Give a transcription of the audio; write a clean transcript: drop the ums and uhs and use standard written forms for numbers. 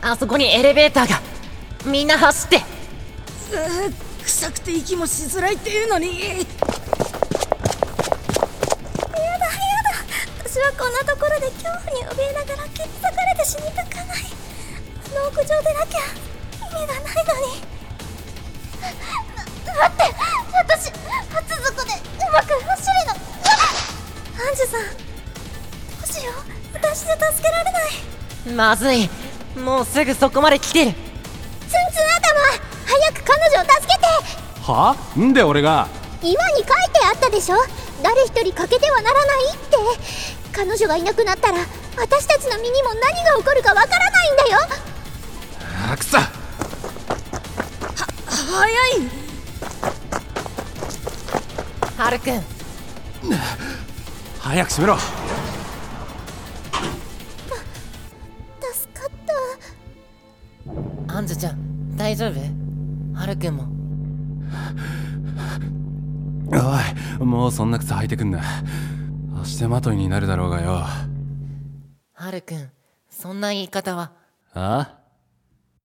あそこにエレベーターが。みんな走って。 臭くて息もしづらいっていうのに。やだやだ、 私はこんなところで恐怖に怯えながら蹴っ裂かれて死にたくない。あの屋上でなきゃ意味がないのに。待って、私厚底でうまく走るの。アンジュさん、どうしよう、私じゃ助けられない。 まずい、もうすぐそこまで来てる。 ツンツン頭、早く彼女を助けて。 はあ？んで俺が。 今に書いてあったでしょ、誰一人欠けてはならないって。彼女がいなくなったら私たちの身にも何が起こるかわからないんだよ。 くそ。 早い。 ハルくん、 早く閉めろ。 助かった。 アンジュちゃん大丈夫？ハルくんも。 おい、もうそんな靴履いてくんな。足手まといになるだろうがよ。 ハルくん、そんな言い方は。 ああ？